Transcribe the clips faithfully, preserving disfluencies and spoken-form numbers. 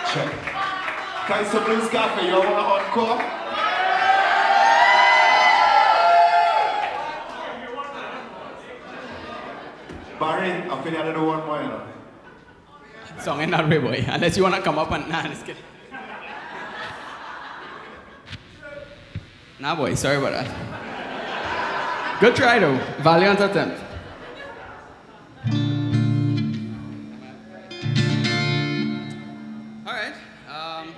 Check. Kaiser Blues Cafe, you want to encore? Barry, I feel I do one more, you know. Song in that way, boy. Unless you want to come up and... Nah, just kidding. Nah, boy, sorry about that. Good try, though. Valiant attempt. All right. Um...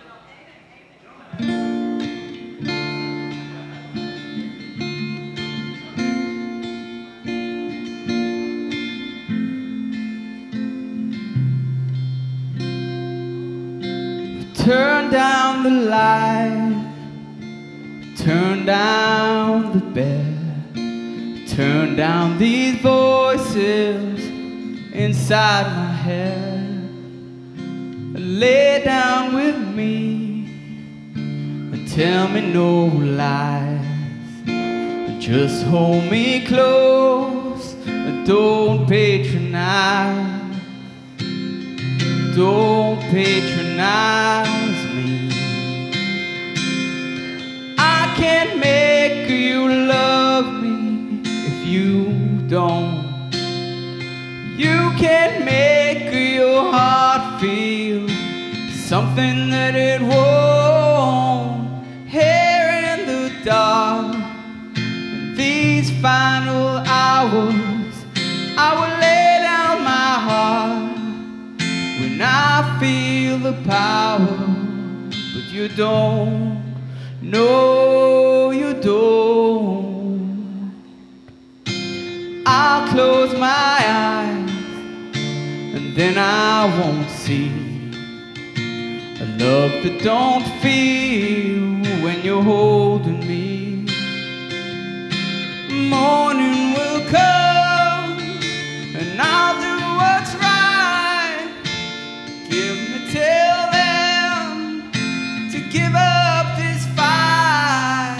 Turn down the light, turn down the bed, turn down these voices inside my head. Lay down with me and tell me no lies. Just hold me close and don't patronize. Don't patronize me. I can't make you love me if you don't. You can't make your heart feel something that it won't. Here in the dark, in these final hours, I will lay down my heart. When I feel the power, but you don't, no you don't. I'll close my eyes and then I won't see a love that don't feel when you're holding me. Morning will come and I'll do what's right. Give me till then to give up this fight,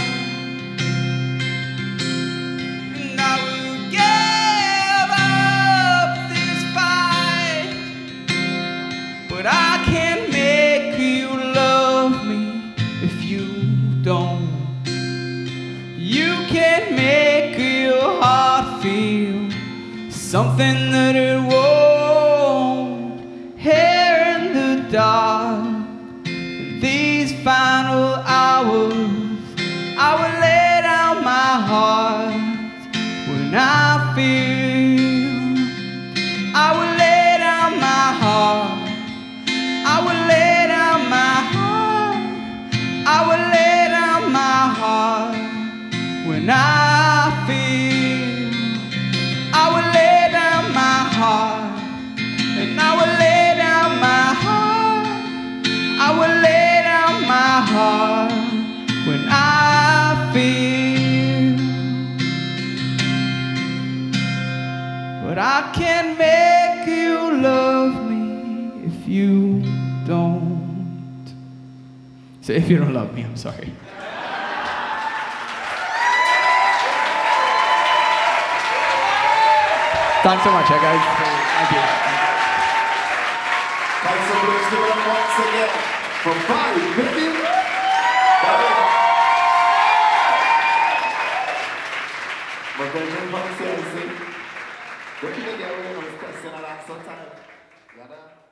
and I will give up this fight. But I can't make you love me if you don't. You can't make your heart feel something that it won't. Hey, dark, in these final hours, I will lay down my heart. When I feel, I will lay down my heart. I will lay down my heart. I will lay down my heart. When I feel, I will lay down my heart, and I will lay down my heart. I will lay down my heart when I feel. But I can't make you love me if you don't. So if you don't love me, I'm sorry. Thanks so much, eh, guys. Thank you. Thanks so much. Give it up once again. From Bobby, baby. But then you want to say, what you get when you want to question and ask sometimes?